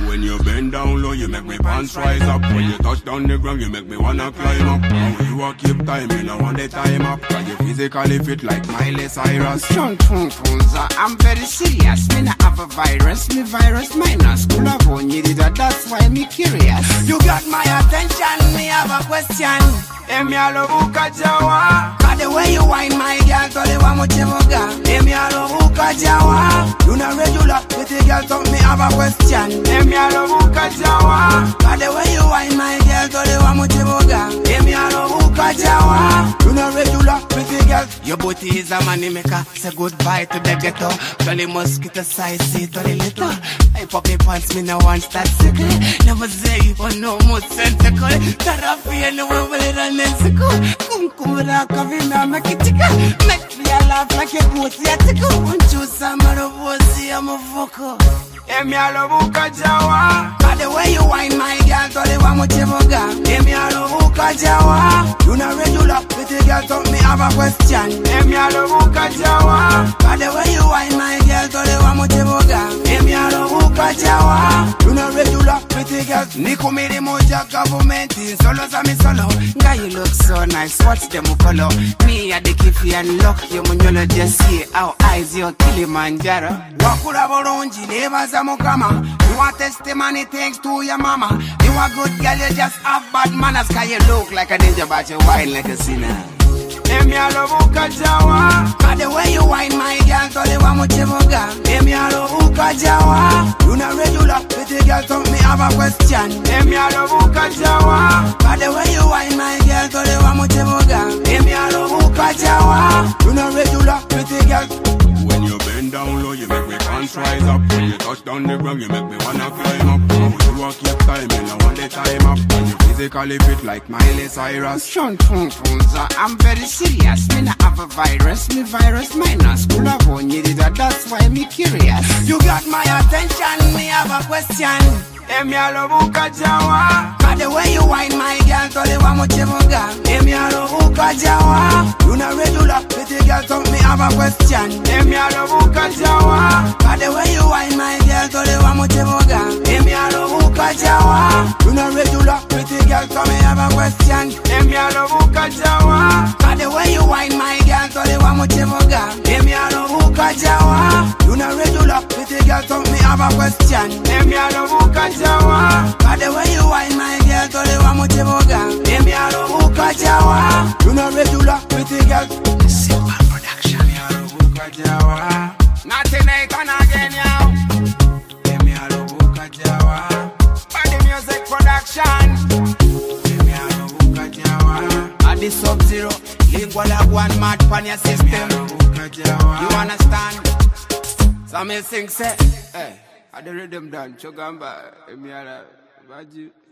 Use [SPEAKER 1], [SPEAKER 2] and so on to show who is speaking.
[SPEAKER 1] When you bend down low, you make me pants rise up. When you touch down the ground, you make me wanna climb up. How you a keep time, you know want the time up. Cause you physically fit like Miley Cyrus.
[SPEAKER 2] I'm very serious. Me not have a virus. Me virus minus. That's why me curious. You got my attention. Me have a question. Emi alobuka jawa. Cause the way you whine my girl, tell you what much Emi alobuka jawa. You not regular. Pretty girl, talk me have a question. Emi alobuka jawa. Cause the way you whine my girl, tell you what much Emi alobuka jawa. You not regular. Pretty girl. Your booty is a money maker. Say goodbye to the ghetto. Jolly mosquito size, see to the little. I pop your pants, me no want that sickle. Never say you want no more tentacle. Therapy and the way we run in sickle. Kum rock of him, I make it tickle. Make me laugh like a boot, yeah, tickle. Won't you summer of pussy, I'm a vocal. Emi alobuka jawa. Cause the way you whine my girl, tell you what much Emi alobuka jawa. You not regular, pretty girl, talk me have a question. Emi alobuka jawa. Cause the way you whine my girl, tell you what much Emi alobuka jawa. You not regular, pretty girl. Niku me the moja government in solo sa me solo. Guy you look so nice, what's them color? Me at the kiffy and lock you munyolo just see how eyes you Kilimanjaro. Wakura boronji never Mukama. You want testimony thanks to your mama. You a good girl, you just have bad manners. Cause you look like a ninja but you whine like a sinner. Emi alobuka jawa. Cause the way you whine my girl, tell you what much Emi alobuka jawa. You not regular, pretty girl, talk me have a question. Emi alobuka jawa. Cause the way you whine my girl, tell you what much Emi alobuka jawa. You not regular, pretty girl.
[SPEAKER 1] When you bend down low, you make me pants rise up. When you touch down the ground, you make me wanna climb up. How you a keep time, you know want the time up. When you physically fit like Miley Cyrus.
[SPEAKER 2] I'm very serious. Me not have a virus. Me virus minus. That's why me curious. You got my attention. Me have a question. Emi alobuka jawa. Cause the way you whine my girl, tell you what much Emi alobuka jawa. You not regular, pretty girl, talk me have a question. Emi alobuka jawa. Cause the way you whine my girl, tell you what much Emi alobuka jawa. You not regular, pretty girl, talk me have a question. Emi alobuka jawa. Cause the way you whine my girl, tell you what much Emi alobuka jawa. You not regular, pretty girl, talk me have a question. Emi alobuka jawa. Cause the way you whine my girl, tell you what much Emi alobuka jawa. You not regular, pretty girl. Simple production. Emi alobuka jawa. Nothing I can again now. Emi alobuka jawa. Body music production. Emi alobuka jawa. At the Sub-Zero, lingual one mad pan your system. Emi alobuka jawa. You understand? Some sing say, hey. I the rhythm done, Chogamba, Emiara, Baji.